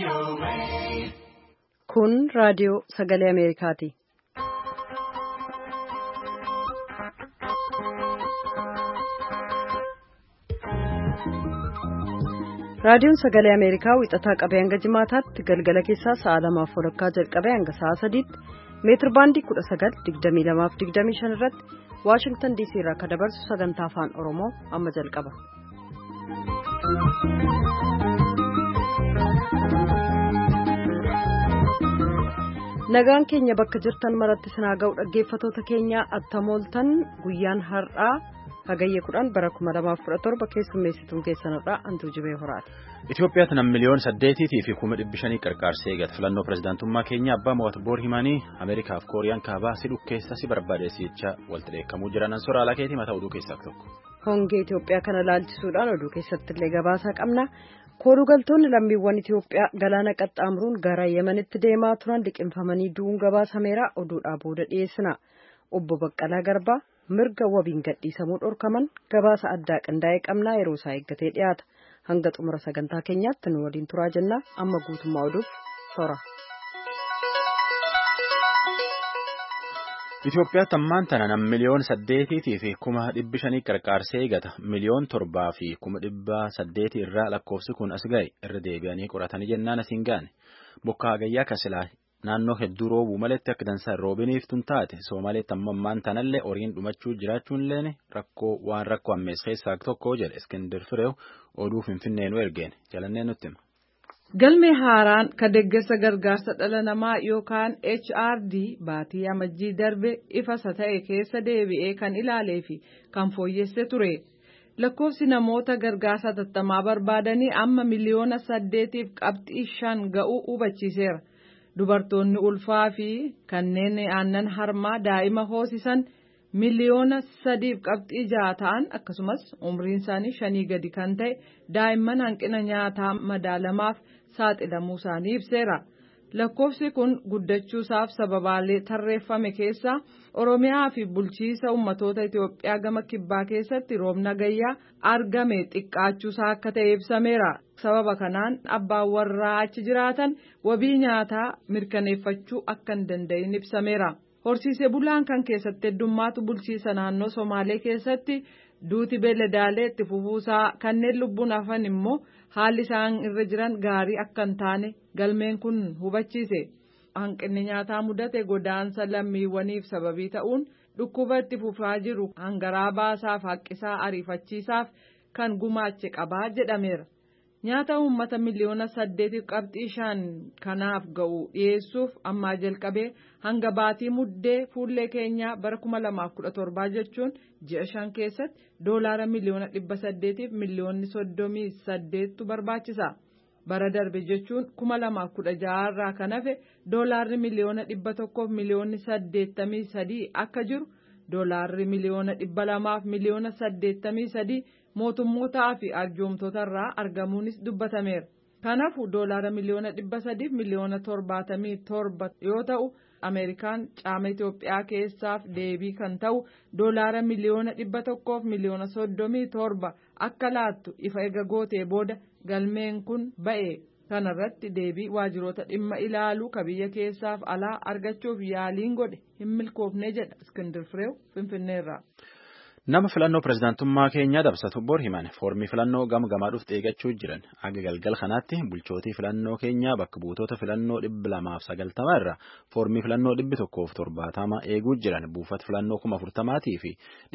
Kun raadiyoo sagalee Ameerikaati. Raadiyoon sagalee Ameerikaa wixataa qabee hanga jimaataatti galgala keessaa sa'a 2:00 jalqabee hanga sa'a 3:00 meetir baandii 19:22-25 irratti Waashingtan DC irraa kan dabarsu sagantaa afaan Oromoo amma jalqaba. Nagaan keenya bakka jirtan maratti sinaa ga'u dhaggeeffatoota keenya attamooltan guyyaan har'aa hagayya 10 bara 2017 keessummeessituun keessanirraa Antuu Jibee Horaati. Itoophiyaatti nam miliyoon 8 fi 500,000 qarqaarsee eegata filannoo pirezidaantummaa keenya abbaa mo'atu boor himanii Ameerikaaf Kooriyaan kaabaa si dhukkeessa si barbaadeessicha walitti dheekkamuu jiran ansora alakeetii mataa oduu keessaa tokko. Hongee Itoophiyaa kana laalchisuudhaan oduu keessatti illee gabaasaa qabna. Koorugaltoonni lammiiwwan Itoophiyaa galaana qaxxaamuruun gara Yemenitti deemaa turan liqinfamanii du'uun gabaasameera oduudhaa booda dhiyeessina. Obbo Baqqalaa Garbaa mirga wabiin gadhiisamuu dhorkaman gabaasa addaa qindaa'ee qabnaa yeroo isaa eeggatee dhiyaata. Hanga xumura sagantaa keenyaatti nu waliin turaa jennaa amma guutummaa oduuf sora. Itoophiyaatti ammaan tana nam miliyoon 8 fi 500,000 qarqaarsee eegata. Miliyoon 7 fi 800,000 irraa lakkoofsi kun as ga'e irra deebi'anii qoratanii jennaan asiin gaane. Bokkaa gayyaa kasilaa naannoo hedduu roobuu maletti akka dansaa roobiniif tun taate Soomaaleetti ammaan tanallee horiin dhumachuu jiraachuun illee rakkoo ammeessa keessaa tokko jedhe Iskindir Fireew oduu Finfinnee nu ergeen jalannee nutti hima. Galmee haaraan ka deeggarsa gargaarsa dhala namaa yookaan HRD baatii amajjii darbe ifasa ta'e keessa deebi'ee kan ilaalee fi kan fooyyesse ture. Lakkoofsi namoota gargaarsa tattamaa barbaadanii amma miliyoona 8.5 ga'uu hubachiiseera. Dubartoonni ulfaa fi kanneen aannan harmaa daa'ima hoosisan miliyoona 3.6 ta'an akkasumas umriin isaanii 5 gadi kan ta'e daa'imman hanqina nyaataa madaalamaaf saaxilamuu isaanii ibseera. Lakkoofsi kun guddachuusaaf sababaalee tarreeffame keessaa Oromiyaa fi bulchiisa ummatoota Itoophiyaa gama kibbaa keessatti roobna gayyaa argame xiqqaachuusaa akka ta'e ibsameera. Sababa kanaan abbaan warraa achi jiraatan wabii nyaataa mirkaneeffachuu akka hin danda'in ibsameera. Horsiisee bulaan kan keessatti heddummaatu bulchiisa naannoo Somaalee keessatti duuti beeladaalee itti fufuusaa kanneen lubbuun hafan immoo haalli isaan irra jiran gaarii akka hin taane galmeen kun hubachiise. Hanqinni nyaataa mudate godaansa lammiiwwaniif sababii ta'uun dhukkuba itti fufaa jiru hangaraa baasaaf haqqisaa ariifachiisaaf kan gumaache qabaa jedhameera. Nyaata uummata miliyoona 8.5 kanaaf ga'u dhiyeessuuf ammaa jalqabee hanga baatii muddee fuullee keenyaa bara 2017 jechuun ji'a 5 keessatti doolaara miliyoona 800 fi miliyoonni 38 barbaachisa. Bara darbe jechuun 2016 irraa kan hafe doolaarri miliyoona 100 fi miliyoonni 83 akka jiru doolaarri miliyoona 200 fi miliyoona 83 mootummootaa fi arjoomtota irraa argamuunis dubbatameera. Kanaafuu doolaara miliyoona 300 fi miliyoona 77 yoo ta'u Ameerikaan caama Itoophiyaa keessaaf deebii kan ta'u doolaara miliyoona 100 fi miliyoona 37 akka laattu ifa eega gootee booda galmeen kun ba'e. Kanarratti deebii waajiroota dhimma ilaaluu ka biyya keessaaf alaa argachuuf yaaliin godhe hin milkoofne jedha Iskindir Fireew Finfinneerraa. Nama filannoo pirezidaantummaa keenyaa dabsatu bor himan foormii filannoo gamgamaa dhufte eeggachuu jiran aga galgal kanaatti bulchootii filannoo keenyaa bakka buutota filannoo 290 irra foormii filannoo 170 eeguu jiran buufata filannoo 40,000 fi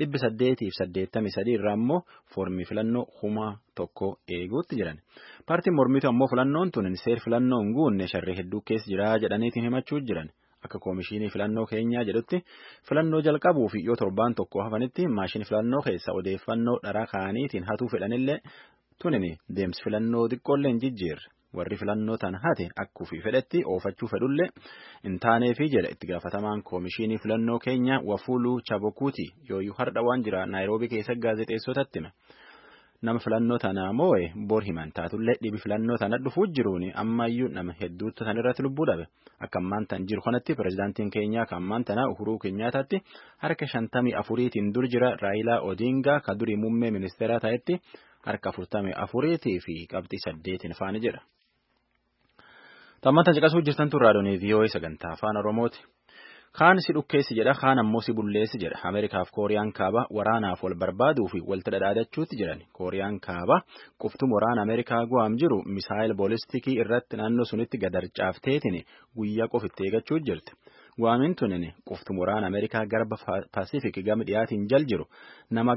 883 irraa immoo foormii filannoo 1,000 eeguutti jiran. Paartiin mormituu ammoo filannoon tun seer filannoo hin guunne sharree hedduu keessa jira jedhaniitiin himachuu jiran. Akka koomishinii filannoo keenyaa jedhutti filannoo jalqabuu fi yoo torbaan tokko hafanitti maashinii filannoo keessa odeeffannoo dharaa kaaniitiin hatuu fedhanillee tunini deemsi filannoo xiqqoollee hin jijjiirre warri filannoo tan hate akkuu fi fedhetti oofachuu fedhullee hin taaneefi jedha itti gaafatamaan koomishinii filannoo keenyaa Wafuuluu Chabokuuti yooyyuu hardha waan jira Naayiroobii keessa gaazexeessotatti hime. Nama filannoo tanaa moo'e bor himan taatullee dhibi filannoo tana dhufuu jiruun ammayyuu nama hedduutu tan irratti lubbuu dhabe. Akka ammaan tan jiru kanatti pirezidaantiin keenyaa kan ammaan tanaa Uhuruu Kenyaataatti harka 54tiin dur jira Raayilaa Odingaa ka durii muummee ministeeraa ta'etti harka 44 fi qabxii 8 faana jira. Tammata caqasuu jirtan turraadonii VOA sagantaa afaan Oromooti. Kaan si dhukkeessi jedha, kaan ammoo si bulleessi jedha. Ameerikaaf Kooriyaan kaabaa waraanaaf wal barbaaduu fi walitti dhadhaadachuutti jiran. Kooriyaan kaabaa quftum waraana Ameerikaa Guam jiru misaayil bolistikii irratti naannoo sunitti gadarcaafteetiin guyyaa qofitti eegachuu jirti. Guamiin tunin quftum waraana Ameerikaa garba Paasifiik gama dhiyaatiin jal jiru nama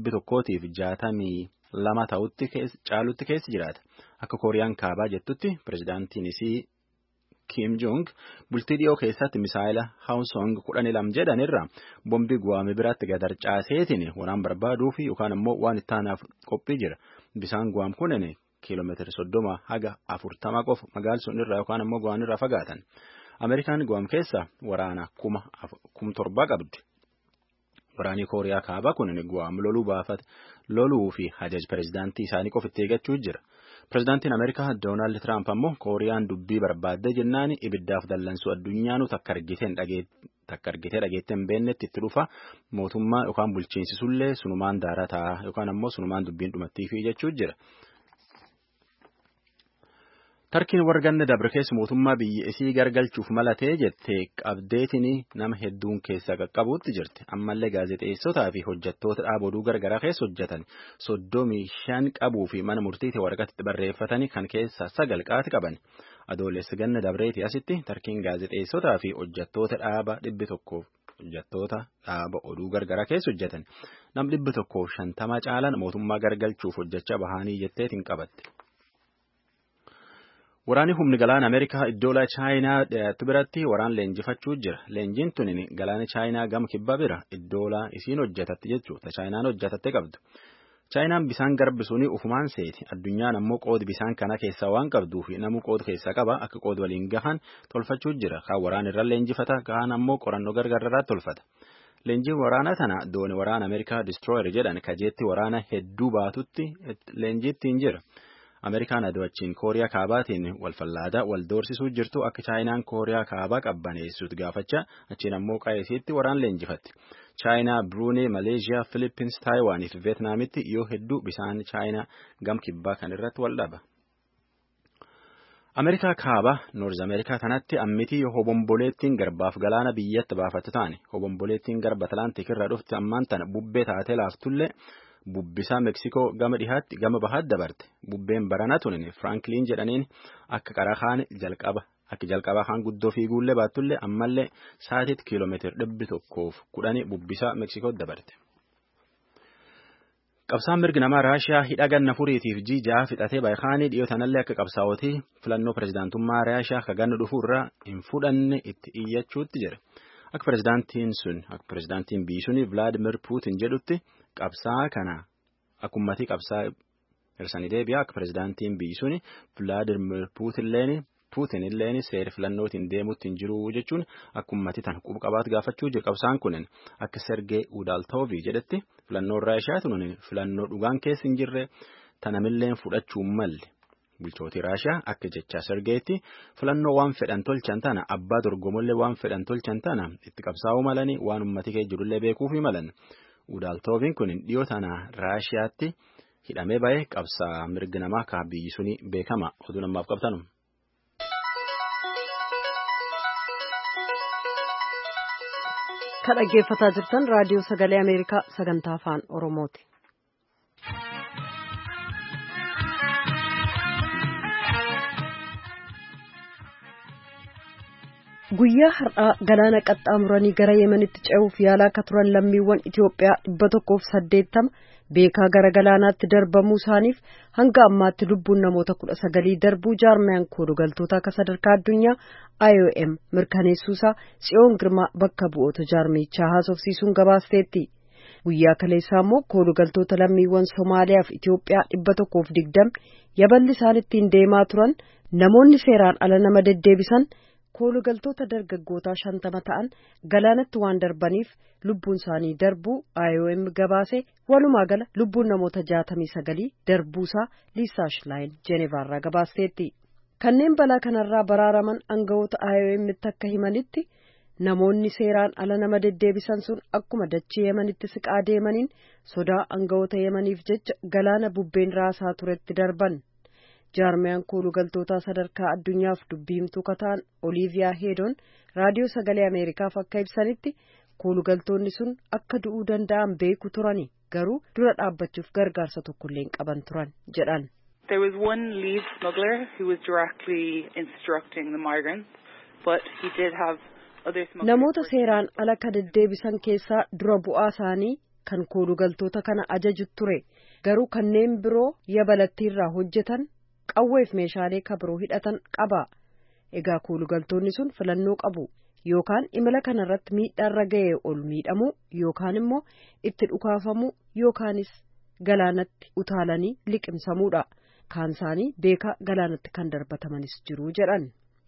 162 ta'utti caalutti keessi jiraata. Akka Kooriyaan kaabaa jettutti pirezidaantiin isii Kim Jong bultii dhiyoo keessatti misaayila Hawsong 12 jedhanirra bombii Guam biraatti gadarcaaseetiin waraan barbaaduufi yookaan ammoo waan ittaanaaf qophii jira. Bisaan Guam kunin kiiloomeetira 30 haga 40 qofa magaalsuun irraa yookaan ammoo Guam irraa fagaatan. Ameerikaan Guam keessa waraana 17,000 qabdi. Waraanii Kooriyaa kaabaa kunin Guam loluu fi hajaj pirezidaantii isaanii qofitti eegachuu jira. Pirezidaantiin Ameerikaa Doonaald Tiraamp ammoo Kooriyaan dubbii barbaadde jennaan ibiddaaf dallansuu addunyaanu takka argitee dhageetteen beennetti itti dhufa mootummaa yookaan bulchiinsisullee sunumaan daara ta'a yookaan ammoo sunumaan dubbiin dhumattiifi jechuu jira. Tarkiin warganne dabre keessa mootummaa biyya isii gargalchuuf malatee jettee qabdeetiin nama hedduun keessa qaqqabuutti jirti. Ammallee gaazexeessotaa fi hojjettoota dhaaba oduu gargaraa keessa hojjetan 35 qabuu fi mana murtiitti waraqatti barreeffatanii kan keessa 9 qaati qaban. Adoolessa ganna dabreeti asitti tarkiin gaazexeessotaa fi hojjettoota dhaaba 100 oduu gargaraa keessa hojjetan nam 150 caalan mootummaa gargalchuuf hojjechaa bahanii jetteetiin qabatte. Waraanni humni galaana Ameerikaa iddoola Chaayinaa dhiyaatu biratti waraan leenjifachuu jira. Leenjiin tunin galaana Chaayinaa gama kibbaa bira iddoola isiin hojjetatti jechuudha. Chaayinaan hojjetatte qabdu. Chaayinaan bisaan garbisuuni ufumaan seeti. Addunyaan ammoo qoodi bisaan kana keessaa waan qabduufi namuu qoodi keessaa qaba akka qoodi waliin gahan tolfachuu jira. Kaan waraan irra leenjifata, kaan ammoo qorannoo gargaarraa tolfata. Leenjiin waraana tana dooni waraana Ameerikaa Destroyer jedhan kajeetti waraana hedduu baatutti leenjiittiin jira. Ameerikaan ado'achiin Kooriyaa kaabaatiin walfallaadaa wal doorsisuu jirtu akka Chaayinaan Kooriyaa kaabaa qabbaneessuutti gaafachaa achiin ammoo qaayisiitti waraan leenjifatti. Chaayinaa, Bruunee, Maleeshiyaa, Filippins, Taayiwaanii fi Veetnaamitti yoo hedduu bisaan Chaayinaa gam kibbaa kan irratti wal dhaba. Ameerikaa kaabaa Noorz Ameerikaa kanatti ammitii hobomboleettiin garbaaf galaana biyyatti baafattu taane. Hobomboleettiin garba Atlaantik irraa dhufti ammaan tana bubbee taatee laaftullee bubbisaa Meksikoo gama dhihaatti gama bahaatti dabarte. Bubbeen barana tunin Firankiliin jedhaniin akka qarahaan jalqaba kaan guddoo fiiguullee baattullee ammallee sa'atiitti kiiloomeetira 110 bubbisaa Meksikootti dabarte. Qabsaan mirgi namaa Raashiyaa hidha ganna furiitiif jiijaa fixatee baay'aanii dhiyootanallee akka qabsaa'otii filannoo pirezidaantummaa Raashiyaa ka ganna dhufuurraa hin fudhanne itti iyyachuutti jira. Akka pirezidaantiin biyyi suni Vilaadimir Puutin jedhutti qabsaa kana akkumatti qabsaa hirsanii deebi'a akka pirezidaantiin biyyi suni Vilaadimir Puutin illeen seera filannootiin deemuutti hin jiru jechuun akkumatti tan quba qabaatu gaafachuu jira. Qabsaan kunin akka Sergee Udaaltoovii jedhetti filannoon Raashiyaa tunin filannoo dhugaan keessa hin jirre tanamilleen fudhachuu malle. Bulchootii Raashiyaa akka jecha Sergeetti filannoo waan fedhan tolchan tana abbaa dorgomollee waan fedhan tolchan tana itti qabsaa'uu malanii waan ummati kee jirullee beekuufi malan. Udaaltooviin kun dhiyoo tana Raashiyaatti hidhamee ba'ee qabsaa mirgi namaa ka biyyi suni beekama oduu namaaf qabtanu. Kan dhaggeeffataa jirtan raadiyoo sagalee Ameerikaa sagantaa afaan Oromooti. Guyyaa har'aa galaana qaxxaamuranii gara Yemenitti ce'uuf yaalaa akka turan lammiiwwan Itoophiyaa 180 beekaa gara galaanaatti darbamuu isaaniif hanga ammaatti lubbuun namoota 19 darbuu jaarmiyaan koolugaltoota akka sadarkaa addunyaa IOM mirkaneessuusaa Tsiyoon Girmaa bakka bu'oota jaarmichaa haasofsiisuun gabaasteetti. Guyyaa kaleessaa immoo koolugaltoota lammiiwwan Somaaliyaa fi Itoophiyaa 120 yaballi isaan ittiin deemaa turan namoonni seeraan ala nama deddeebisan koolugaltoota dargaggootaa 50 ta'an galaanatti waan darbaniif lubbuun isaanii darbuu IOM gabaase walumaa gala lubbuun namoota 69 darbuusaa Liisaa Shilaayin Jenevaarraa gabaasteetti. Kanneen balaa kanarraa baraaraman aangawoota IOMitti akka himanitti namoonni seeraan ala nama deddeebisan sun akkuma dachee Yemenitti siqaa deemaniin sodaa aangawoota Yemeniif jecha galaana bubbeen raasaa turetti darban. jaarmiyaan koolugaltoota sadarkaa addunyaaf dubbiimtuu kataan Oliiviyaa Heedoon raadiyoo sagalee Ameerikaaf akka ibsanitti koolugaltoonni sun akka du'uu danda'an beeku turani garuu dura dhaabbachuuf gargaarsa tokkollee hin qaban turan jedhan. There was one lead smuggler who was directly instructing the migrants, but he did have other smugglers. Namoota seeraan ala ka deddeebisan keessaa dura bu'aa isaanii kan koolugaltoota kana ajaju ture garuu kanneen biroo yabalattiirraa hojjetan qawweef meeshaalee kabiroo hidhatan qaba. Egaa koolugaltoonni sun filannoo qabu. Yookaan imala kanarratti miidhaarra ga'ee ol miidhamuu yookaan immoo itti dhukaafamuu yookaanis galaanatti utaalanii liqimsamuudha. Kaan isaanii beeka galaanatti kan darbatamanis jiru jedhan.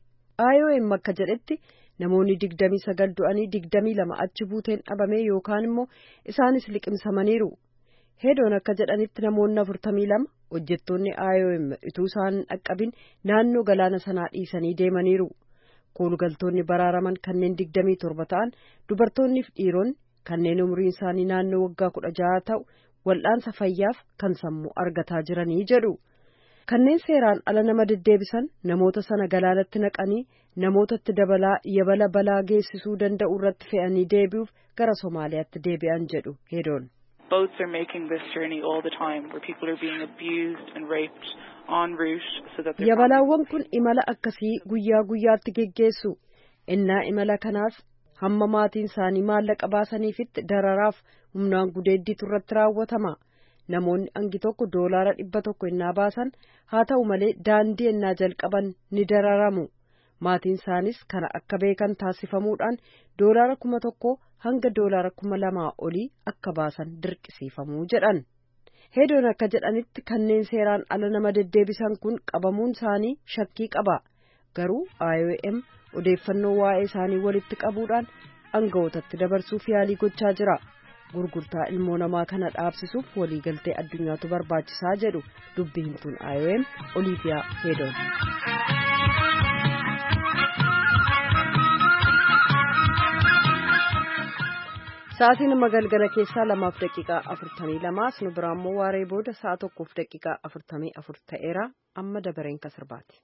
IOM akka jedhetti namoonni 29 du'anii 22 achi buuteen dhabamee yookaan immoo isaanis liqimsamaniiru. Heedoon akka jedhanitti namoonni 42 hojjettoonni IOM ituu isaan dhaqqabin naannoo galaana sanaa dhiisanii deemaniiru. Koolugaltoonni baraaraman kanneen 27 ta'an dubartoonniif dhiironni kanneen umriin isaanii naannoo waggaa 16 ta'u wal'aansa fayyaaf kan sammuu argataa jiranii jedhu. Kanneen seeraan ala nama deddeebisan namoota sana galaanatti naqanii namootatti dabalaa yabala balaa geessisuu danda'u irratti fe'anii deebi'uuf gara Somaaliyaatti deebi'an jedhu Heedoon. Boats are making this journey all the time where people are being abused and raped en route so that Yabalaawwan kun imala akkasii guyyaa guyyaatti geggeessu. Innaa imala kanaas hamma maatiin isaanii maallaqa baasaniifitti dararaaf humnaan gudeeddiitu irratti raawwatama. Namoonni hangi tokko $100 innaa baasan haa ta'u malee daandii innaa jalqaban ni dararamu. Maatiin isaanis kana akka beekan taasifamuudhaan $1,000 hanga $2,000 olii akka baasan dirqisiifamuu jedhan. Heedoon akka jedhanitti kanneen seeraan ala nama deddeebisan kun qabamuun isaanii shakkii qaba. Garuu IOM odeeffannoo waa'ee isaanii walitti qabuudhaan aangawootatti dabarsuuf yaalii gochaa jira. Gurgurtaa ilmoo namaa kana dhaabsisuuf waliigaltee addunyaatu barbaachisaa jedhu dubbi himtuun IOM Oliiviyaa Heedoon. Sa'aatiin amma galgala keessaa 2:42 nu biraan immoo waaree booda 1:44 ta'eera amma dabareen kasirbaati.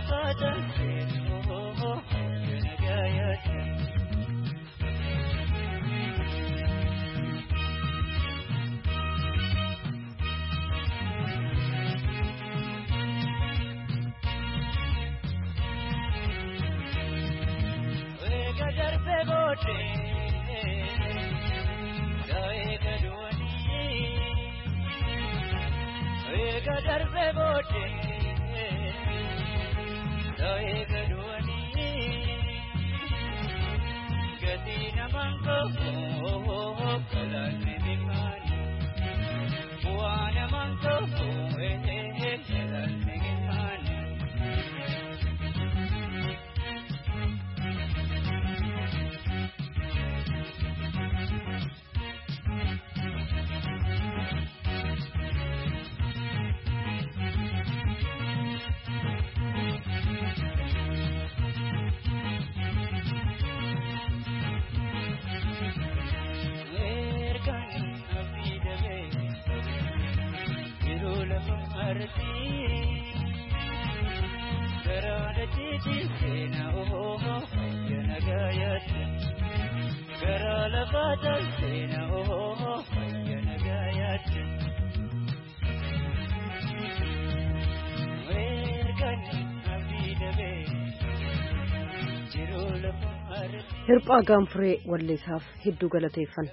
Hirphaa Gaanfuree walleessaaf hedduu galateeffanna.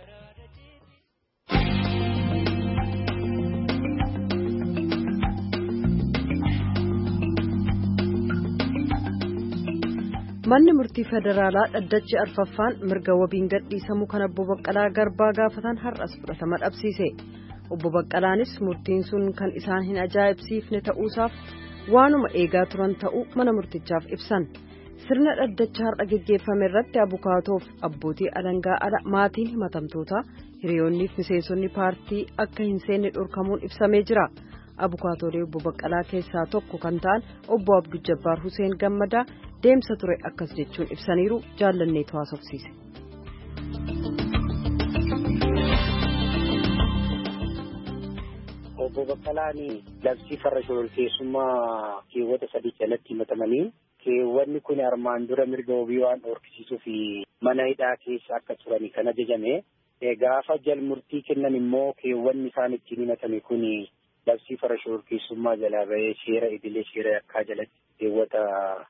Manni murtii federaalaa dhaddachi arfaffaan mirga wabiin gadhiisamuu kan obbo Baqqalaa Garbaa gaafatan har'as fudhatama dhabsiise. Obbo Baqqalaanis murtiin sun kan isaan hin ajaa'ibsiifne ta'uusaaf waanuma eegaa turan ta'uu mana murtichaaf ibsan. Sirna dhaddacha har'a geggeeffame irratti abukaatoof abbootii alangaa ala maatiin himatamtootaa hiriyoonnii fi miseensonni paartii akka hin seenne dhorkamuun ibsamee jira. Abukaatoolee obbo Baqqalaa keessaa tokko kan ta'an obbo Abduu Jabbaar Huseen Gammadaa deemsa ture akkas jechuun ibsaniiru. Jaallanneetu haasofsiise. Obbo Baqqalaan labsii farra shororkeessummaa keewwata 3 jalatti himatamanii keewwanni kun armaan dura mirga wabii waan dhorkisiisuu fi mana hidhaa keessa akka turani kan ajajame. Gaafa jalmurtii kennan immoo keewwanni isaan ittiin himatame kun labsii farra shororkeessummaa jalaa bahee seera idilee seera yakkaa jalatti keewwata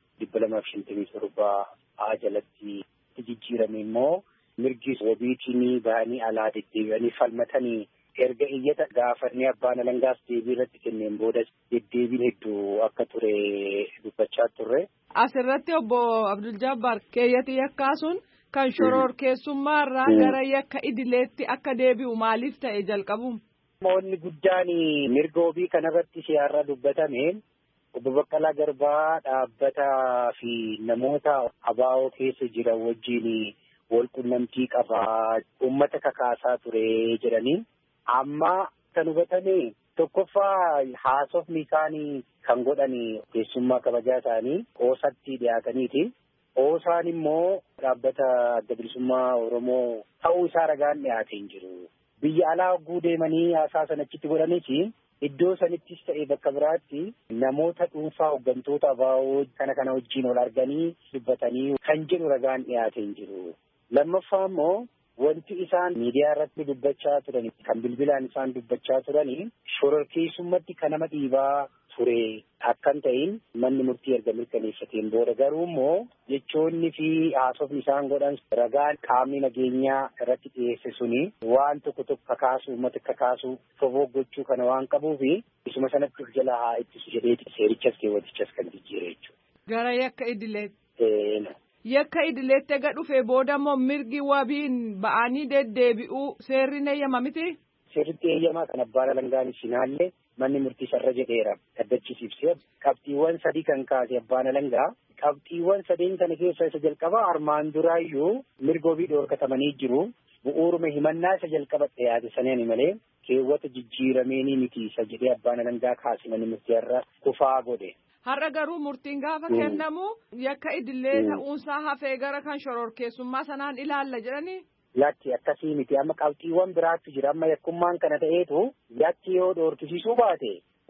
257 A jalatti jijjiirame immoo mirgi wabiitiin bahanii alaa deddeebi'anii falmatanii erga iyyata gaafannee abbaan alangaas deebii irratti kenneen booda deddeebiin hedduu akka ture dubbachaa turre. Asirratti obbo Abdul Jabbaar keeyyati yakkaa sun kan shororkeessummaa irraa gara yakka idileetti akka deebi'u maaliif ta'e jalqabuun? Wanni guddaan mirga wabii kanarratti siyaarra dubbatame obbo Baqqalaa Garbaa dhaabbataa fi namoota abaa'oo keessa jiran wajjin wal qunnamtii qabaa uummata kakaasaa ture jedhanii amma kan hubatame tokkoffaa haasofni isaanii kan godhani keessummaa kabajaa isaanii oosatti dhiyaataniiti. Oosaan immoo dhaabbata adda bilisummaa Oromoo ta'uu isaa ragaan dhiyaatee hin jiru. Biyya alaa hogguu deemanii haasaa sanachitti godhaniiti iddoo sanittis ta'e bakka biraatti namoota dhuunfaa hooggantoota abaa'oo kana wajjin wal arganii dubbatanii kan jedhu ragaan dhiyaatee hin jiru. Lammaffaa immoo wanti isaan miidiyaa irratti dubbachaa turan kan bilbilaan isaan dubbachaa turanii shororkeessummatti kan nama dhiibaa ture akkan ta'in manni murtii erga mirkaneeffateen booda garuu immoo jechoonni fi haasofni isaan godhan ragaan qaamni nageenyaa irratti dhiyeesse suni waan tokko kakaasu uummata kakaasu fofogochuu kana waan qabuufi isuma sanatti jala haa ittisu jedheeti seerichas keewwatichas kan jijjiire jechuudha. Gara yakka idileetti. Yakka idileetti ega dhufe booda immoo mirgi wabiin ba'anii deddeebi'uu seerri eeyyama miti? Seerritti eeyyamaa kan abbaan alangaanis finaallee manni murtii sarara jedheera dhaddachisiibsee qabxiiwwan 3 kan kaase abbaan alangaa qabxiiwwan 3 kana keessaa isa jalqabaa armaan duraayyuu mirga wabii dhoorkatamanii jiru bu'uuruma himannaa isa jalqaba dhiyaate saneen malee keewwata jijjiirameenii miti isa jedhee abbaan alangaa kaase manni murtii irra kufaa godhe. Har'a garuu murtiin gaafa kennamu yakka idilee ta'uunsaa hafee gara kan shororkeessummaa sanaan ilaalla jedhanii. Yakki akkasii miti amma qabxiiwwan biraatti jira amma yakkummaan kana ta'eetu yakki yoo dhoorkisiisuu baate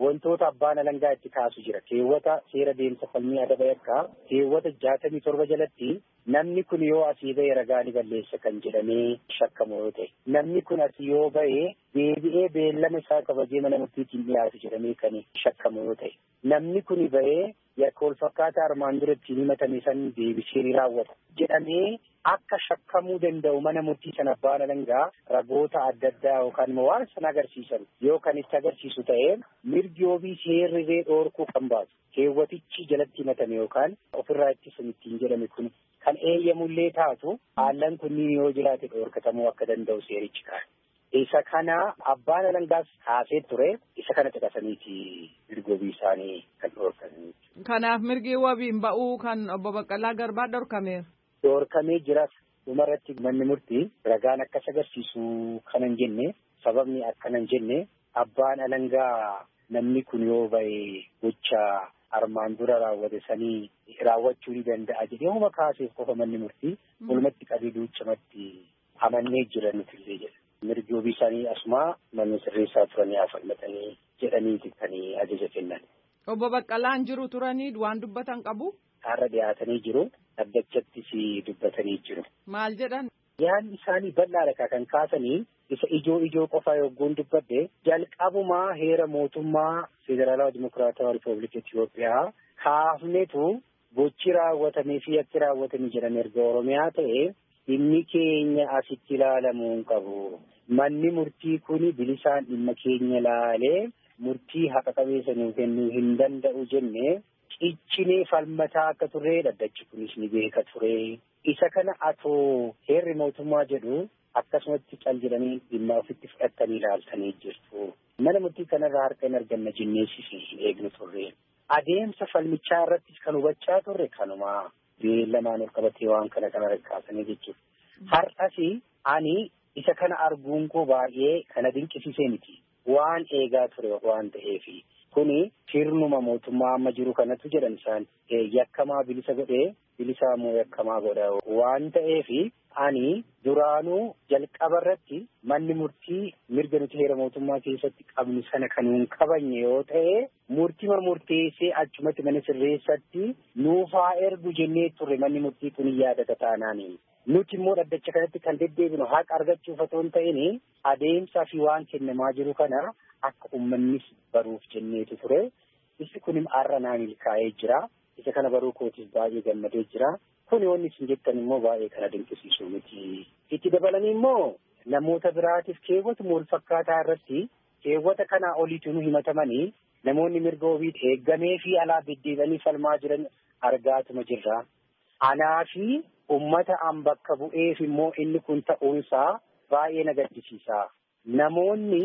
wantoota abbaan alangaa itti kaasu jira. Keewwata seera deemsa falmii adaba yakkaa keewwata 67 jalatti namni kun yoo asii ba'e ragaa ni balleessa kan jedhamee shakkamu yoo ta'e, namni kun asii yoo ba'e deebi'ee beellama isaa kabajee mana murtiitiin dhiyaatu jedhamee kan shakkamu yoo ta'e, namni kun ba'ee yakka wal fakkaataa armaan dura ittiin himatame san deebisee ni raawwata jedhamee akka shakkamuu danda'u mana murtii sana abbaan alangaa ragoota adda addaa yookaan immoo waan sana agarsiisan yoo kan itti agarsiisu ta'e mirgi wabii seerree dhoorkuu kan baasu keewwatichi jalatti himatame yookaan ofirraa ittisan ittiin jedhame kun kan eeyyamullee taatu haallan kunniin yoo jiraate dhoorkatamuu akka danda'u seerichi kaa'e. Isa kana abbaan alangaas kaasee ture, isa kana caqasaniiti mirgi wabii isaanii kan dhoorkanii. Kanaaf mirgi wabiin ba'uu kan obbo Baqqalaa Garbaa dhorkameera. Dhorkamee jiras dhumarratti manni murtii ragaan akkas agarsiisu kanan jenne sababni akkanan jenne abbaan alangaa namni kun yoo ba'e gocha armaan dura raawwate sanii raawwachuu ni danda'a jedhee huma kaaseef qofa manni murtii walumatti qabee duuchamatti amannee jira nutillee jedha. Mirgi wabii isaanii asumaa manni sirreessaa turanii afalmatanii jedhaniiti kan ajaja kennan. Obbo Baqqalaan jiru turanii waan dubbatan qabu? Har'a dhiyaatanii jiru. Addachattis dubbatanii jiru. Maal jedhan? Yaadni isaanii bal'aadha kan kaasanii isa ijoo qofaa yogguun dubbadde jalqabumaa heera mootummaa Federaalawaa Dimokiraatawaa Riippaabilika Itiyoophiyaa kaafnetu gochi raawwatamee fi yakki raawwatamee jedhame erga Oromiyaa ta'e dhimmi keenya asitti ilaalamuu hin qabu. Manni murtii kuni bilisaan dhimma keenya laalee murtii haqa qabeessa nuu kennuu hin danda'u jennee iccinee falmataa akka turre dhaddachi kunis ni beeka ture. Isa kana atoo heerri mootummaa jedhu akkasumatti cal jedhanii dhimma ofitti fudhattanii ilaaltanii jirtu. Mana murtii kanarraa harka hin arganna jenneessis hin eegnu turre. Adeemsa falmichaa irrattis kan hubachaa turre kanuma beellamaan ol qabatee waan kana kaasanii jechuudha. Har'as ani isa kana arguun koo baay'ee kana dinqisiisee miti. Waan eegaa ture waan ta'eefi. Kuni sirnuma mootummaa amma jiru kanatu jedhan isaan yakkamaa bilisa godhee bilisaa immoo yakkamaa godha waan ta'eefi ani duraanuu jalqaba irratti manni murtii mirga nuti heera mootummaa keessatti qabnu sana kan hin qabanye yoo ta'e murtima murteessee achumatti mana sirreessatti nuufaa ergu jennee turre manni murtii kun yaadata taanaani. Nuti immoo dhaddacha kanatti kan deddeebinu haqa argachuuf otoo hin ta'in adeemsaa fi waan kennamaa jiru kana akka uummannis baruuf jenneetu ture. Isi kun har'a naa milkaa'ee jira. Isa kana baruu kootis baay'ee gammadee jira. Kun yoonni isin jettan immoo baay'ee kana dinqisiisuu miti. Itti dabalanii immoo namoota biraatiif keewwata wal fakkaataa irratti keewwata kanaa oliitu nu himatamanii namoonni mirga wabii eeggamee fi alaa deddeebi'anii falmaa jiran argaatuma jirra. Anaa fi uummata an bakka bu'eef immoo inni kun ta'uunsaa baay'ee na gaddisiisa. Namoonni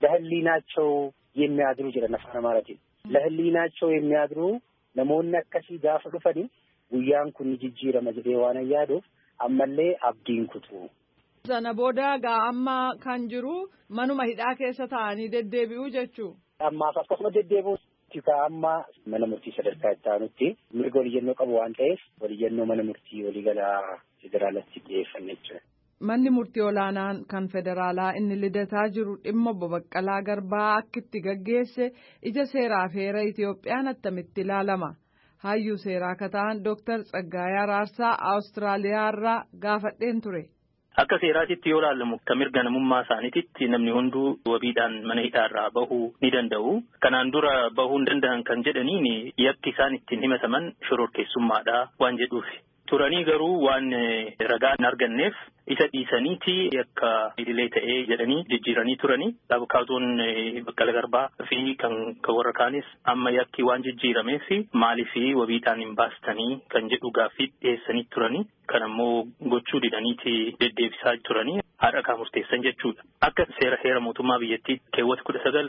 ለህሊናቸው የሚያድሩ ጀረና ፈረማራቲ ለህሊናቸው የሚያድሩ namoonni akkasii gaafa dhufani guyyaan kun jijjiirama jedhee waan yaaduuf ammallee abdiin kutu. Sana booda amma kan jiru manuma hidhaa keessa taa'anii deddeebi'uu jechuu. Ammaaf akkasuma deddeebi'uu tika amma mana murtii sadarkaa itti aanutti mirga waliyyannoo qabu waan ta'eef waliyyannoo mana murtii waliigalaa federaalatti dhiyeeffannee jira. Manni murtii olaanaan kan federaalaa inni lidataa jiru dhimma obbo Baqqalaa Garbaa akkitti gaggeesse ija seeraa fi heera Itiyoophiyaan attamitti ilaalama. Hayyuu seeraa akka ta'an Dr. Tsaggaayee Araarsaa Awustiraaliyaa irraa gaafadheen ture. Akka seeraatitti yoo ilaalamu kan mirga namummaa isaaniititti namni hunduu wabiidhaan mana hidhaarraa bahuu ni danda'u. Kanaan dura bahuu hin danda'an kan jedhaniin yakki isaan ittiin himataman shororkeessummaadha waan jedhuufi. Turanii garuu waan ragaa hin arganneef isa dhiisaniiti akka idilee ta'ee jedhanii jijjiiranii turanii abukaatoon Baqqalaa Garbaa fi kan warra kaanis amma yakki waan jijjiirameef maaliif wabiidhaan hin baastanii kan jedhu gaaffii dhiyeessanii turanii kan ammoo gochuu didaniiti deddeebisaa turanii haadha kaa murteessan jechuudha. Akka seera heera mootummaa biyyattii keewwata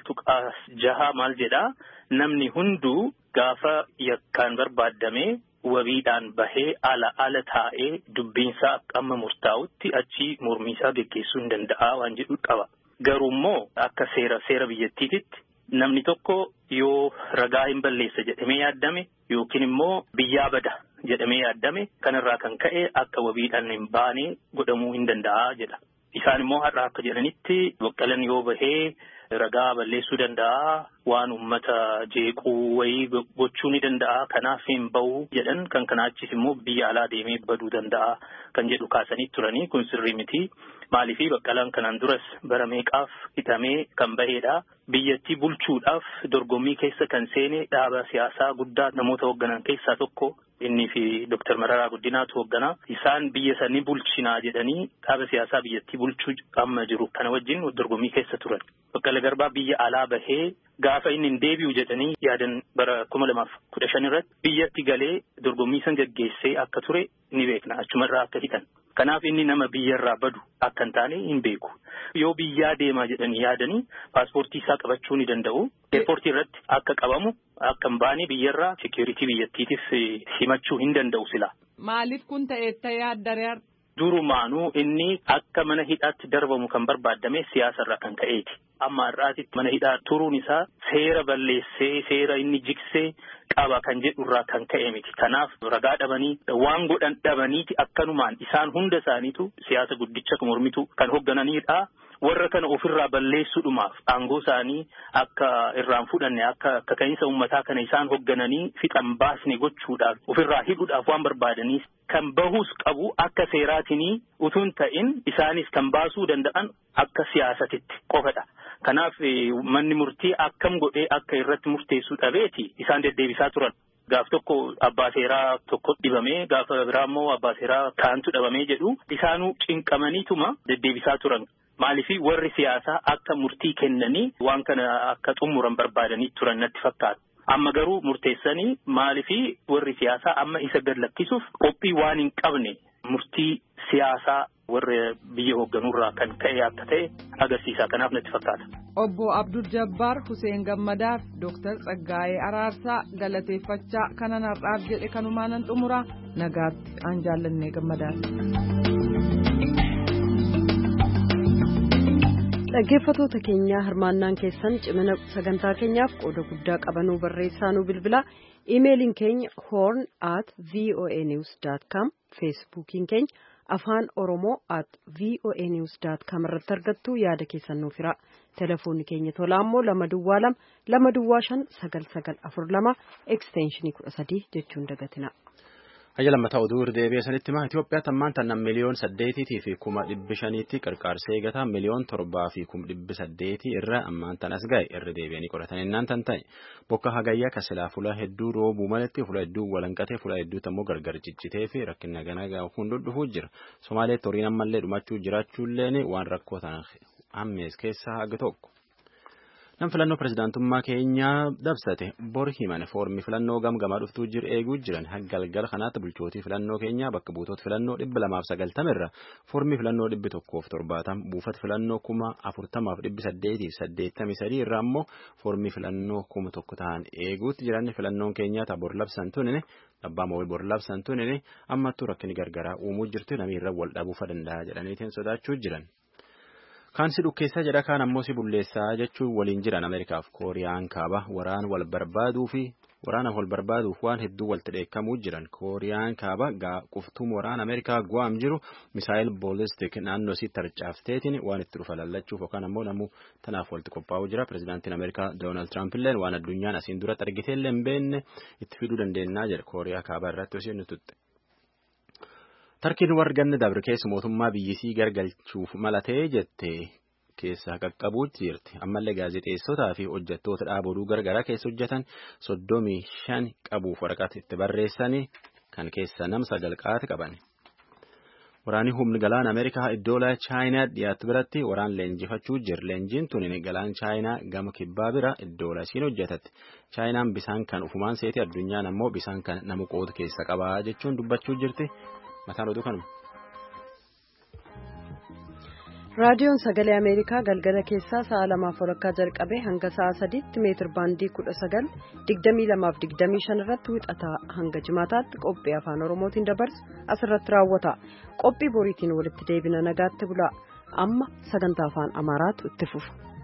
19(6) maal jedhaa namni hunduu gaafa yakkaan barbaadamee wabiidhaan bahee ala taa'ee dubbiinsaa amma murtaa'utti achi mormiisaa geggeessuu hin danda'a waan jedhu qaba. Garuu immoo akka seera biyyattiititti namni tokko yoo ragaa hin balleessa jedhamee yaaddame yookiin immoo biyyaa bada jedhamee yaaddame kanarraa kan ka'e akka wabiidhaan hin baane godhamuu hin danda'a jedha. Isaan immoo har'a akka jedhanitti Baqqalaan yoo bahee ragaa balleessuu danda'a waan ummata jeequu wayii gochuu ni danda'a kanaaf hin ba'u jedhan kan kanaachis immoo biyya alaa deemee baduu danda'a kan jedhu kaasanii turanii kun sirrii miti maaliifii Baqqalaan kanaan duras bara meeqaaf hidhamee kan baheedha biyyattii bulchuudhaaf dorgommii keessa kan seene dhaaba siyaasaa guddaa namoota hoogganan keessaa tokko inni fi Dr. Mararaa Guddinaatu hoogganaa isaan biyya sanii bulchinaa jedhanii dhaaba siyaasaa biyyattii bulchuu amma jiru kana wajjin dorgommii keessa turan. Baqqala Garbaa biyya alaa bahee gaafa inni hin deebi'u jedhanii yaadan bara 2015 irratti biyyatti galee dorgommii san gaggeessee akka ture ni beekna achumarraa akka hidhan. Kanaaf inni nama biyyarraa badu akka hin taane hin beeku. Yoo biyyaa deemaa jedhanii yaadanii paaspoortii isaa qabachuu ni danda'u. Eerpoortii irratti akka qabamu akka hin baane biyyarraa seekuritii biyyattiitiif himachuu hin danda'u sila. Maaliif kun ta'ee yaaddaree? Durumaanuu inni akka mana hidhaatti darbamu kan barbaadame siyaasarraa kan ka'eeti. Amma har'aatitti mana hidhaa turuun isaa seera balleessee seera inni jigsee qaba kan jedhurraa kan ka'e miti. Kanaaf ragaa dhabanii waan godhan dhabaniiti akkanumaan isaan hunda isaaniitu siyaasa guddicha mormitu kan hooggananidha. Warra kana ofirraa balleessuudhumaaf aangoo isaanii akka irraan fudhanne akka ka'iinsa uummataa kana isaan hooggananii fixan baasne gochuudhaaf ofirraa hidhuudhaaf waan barbaadaniif kan bahus qabu akka seeraatinii utuun ta'in isaanis kan baasuu danda'an akka siyaasatitti qofadha. Kanaaf manni murtii akkam godhee akka irratti murteessuu dhabeeti isaan deddeebisaa turan. Gaaf tokko abbaa seeraa tokko dhibamee gaafa biraa immoo abbaa seeraa kaantu dhabamee jedhu isaanuu cinqamaniituma deddeebisaa turan. Maaliifii warri siyaasaa akka murtii kennanii waan kana akka xumuran barbaadanii turan natti fakkaata. Amma garuu murteessanii maaliifii warri siyaasaa amma isa gad lakkisuuf qophii waan hin qabne murtii siyaasaa warra biyya hoogganurraa kan ka'e akka ta'e agarsiisa. Kanaaf natti fakkaata. Obbo Abdul Jabbaar Hussein Gammadaaf Dr. Tsaggaayee Araarsaa galateeffachaa kanan har'aaf jedhe kanumaanan xumuraa nagaatti aan jaallannee Gammadaati. Dhaggeeffattoota keenya hirmaannaan keessan cimina sagantaa keenyaaf qooda guddaa qabanuu barreessaa nu bilbila. Iimeeliin keenya horn@voanews.com, feesbuukiin keenya afaan oromoo@voanews.com irratti argattu yaada keessan nuuf hira. Telefoonni keenya tolaa immoo 222-225-9942 extensionii 13 jechuun dagatina. Hayya lammataa oduu irdeebi'ee sanitti maa Itoophiyaatti ammaan tana miliyoon 8 fi 500,000 qarqaarsee gataa miliyoon 7 fi 800,000 irra ammaan tanas ga'e irra deebi'anii qoratan innaan tan ta'e bokka hagayyaa kasilaa fuula hedduu roobuu malatti fuula hedduu walanqatee fuula hedduutti ammoo gargar ciccitee fi rakkina ganaa hunduu dhufuu jira. Somaaleetti horiin ammallee dhumachuu jiraachuulleen waan rakkoo ta'an ammees keessaa haga tokko. Nam filannoo pirezidaantummaa keenyaa dabsate bor himan foormi filannoo gamgamaa dhuftuu jiru eeguu jiran galgal kanaatti bulchootii filannoo keenyaa bakka buutoota filannoo 290 irra foormi filannoo 170 buufata filannoo 40,883 irra ammoo foormi filannoo 1,000 ta'an eeguutti jiran filannoon keenyaa ta bor labsan tunine abbaa moo bor labsan tunine ammattuu rakkini gargaraa uumuu jirtu namiirra wal dhabuuf danda'a jedhaniitiin sodaachuu jiran. Kaan si dhukkeessaa jedha kaan ammoo si bulleessaa jechuun waliin jiran Ameerikaaf Kooriyaan kaaba waraana wal barbaaduuf waan hedduu walitti dheekkamuu jiran. Kooriyaan kaaba quftuun waraana Ameerikaa Guam jiru misaayil boolistik naannoo isii tarcaafteetiin waan itti dhufa lallachuuf yookaan ammoo namuu tanaaf walitti qophaa'uu jira. Pirezidaantiin Ameerikaa Doonaald Tiraamp illee waan addunyaan asiin duratti argiteellee hin beekne itti fiduu dandeenyaa jedha Kooriyaa kaabaa irratti osoo inni tutte. Tarkiin warganne dabre keessa mootummaa biyyisii gargalchuuf malatee jettee keessa qaqqabuu jirti. Ammallee gaazexeessotaa fi hojjettoota dhaaba oduu gargaraa keessa hojjetan 35 qabuuf waraqaa itti barreessanii kan keessa nama 9 qaati qaban. Waraanni humni galaana Ameerikaa iddoola Chaayinaa dhiyaatu biratti waraan leenjifachuu jira. Leenjiin tuni galaan Chaayinaa gama kibbaa bira iddoola isiin hojjetatti. Chaayinaan bisaan kan ufumaan seeti addunyaan ammoo bisaan kan nama qoodu keessa qabaa jechuun dubbachuu jirti. Mataan oduu kanuma. Raadiyoon Sagalee Ameerikaa galgala keessaa sa'a 2:00 jalqabee hanga sa'a 3:00 meetir baandii 19 22:25 irratti wixataa hanga jimaataatti qophii afaan Oromootiin dabarsu asirratti raawwata. Qophii boriitiin walitti deebina nagaatti bulaa. Amma sagantaa afaan Amaaraatu itti fufa.